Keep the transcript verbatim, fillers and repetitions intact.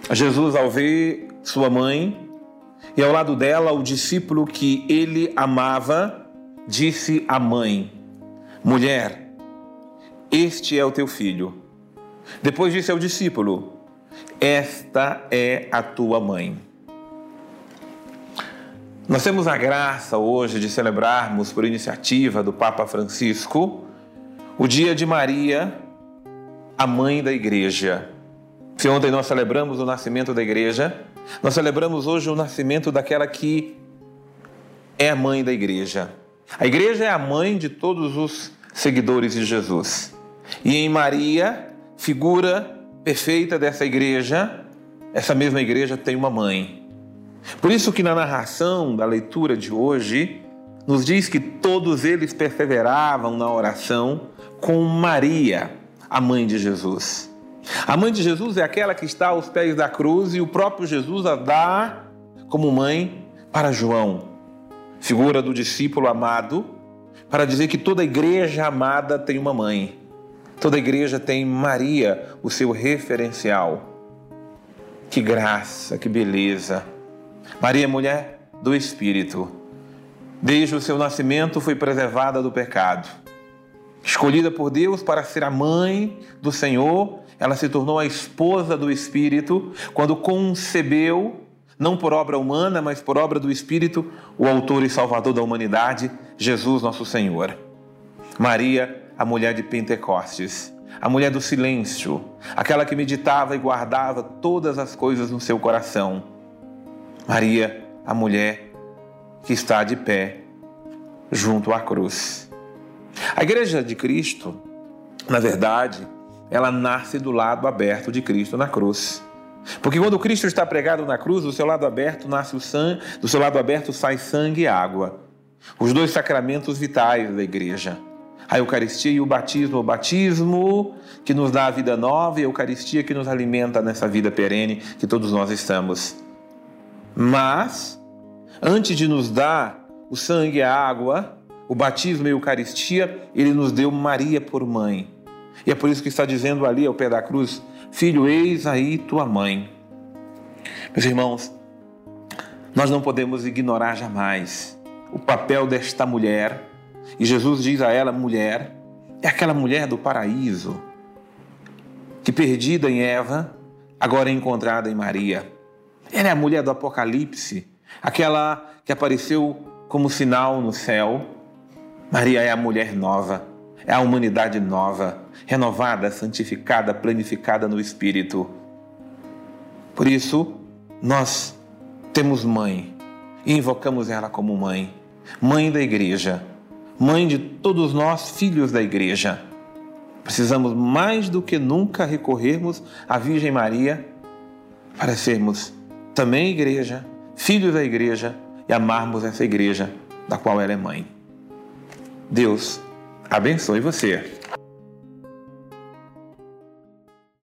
Jesus, ao ver sua mãe e ao lado dela o discípulo que ele amava, disse à mãe: mulher, este é o teu filho. Depois disse ao discípulo: esta é a tua mãe. Nós temos a graça hoje de celebrarmos, por iniciativa do Papa Francisco, o dia de Maria, a mãe da Igreja. Se ontem nós celebramos o nascimento da Igreja, nós celebramos hoje o nascimento daquela que é a mãe da Igreja. A Igreja é a mãe de todos os seguidores de Jesus. E em Maria, figura perfeita dessa Igreja, essa mesma Igreja tem uma mãe. Por isso que na narração da leitura de hoje, nos diz que todos eles perseveravam na oração com Maria, a mãe de Jesus. A mãe de Jesus é aquela que está aos pés da cruz e o próprio Jesus a dá como mãe para João, figura do discípulo amado, para dizer que toda igreja amada tem uma mãe. Toda igreja tem Maria, o seu referencial. Que graça, que beleza. Maria, mulher do Espírito, desde o seu nascimento foi preservada do pecado. Escolhida por Deus para ser a mãe do Senhor, ela se tornou a esposa do Espírito quando concebeu, não por obra humana, mas por obra do Espírito, o autor e salvador da humanidade, Jesus nosso Senhor. Maria, a mulher de Pentecostes, a mulher do silêncio, aquela que meditava e guardava todas as coisas no seu coração. Maria, a mulher que está de pé junto à cruz. A Igreja de Cristo, na verdade, ela nasce do lado aberto de Cristo na cruz. Porque quando Cristo está pregado na cruz, do seu lado aberto nasce o sangue, do seu lado aberto sai sangue e água. Os dois sacramentos vitais da Igreja. A Eucaristia e o batismo. O batismo que nos dá a vida nova e a Eucaristia que nos alimenta nessa vida perene que todos nós estamos. Mas, antes de nos dar o sangue e a água, o batismo e a Eucaristia, ele nos deu Maria por mãe. E é por isso que está dizendo ali ao pé da cruz: filho, eis aí tua mãe. Meus irmãos, nós não podemos ignorar jamais o papel desta mulher. E Jesus diz a ela: mulher, é aquela mulher do paraíso, que perdida em Eva, agora é encontrada em Maria. Ela é a mulher do Apocalipse, aquela que apareceu como sinal no céu. Maria é a mulher nova, é a humanidade nova, renovada, santificada, planificada no Espírito. Por isso, nós temos mãe e invocamos ela como mãe, mãe da Igreja, mãe de todos nós, filhos da Igreja. Precisamos mais do que nunca recorrermos à Virgem Maria para sermos também Igreja, filhos da Igreja e amarmos essa Igreja da qual ela é mãe. Deus abençoe você.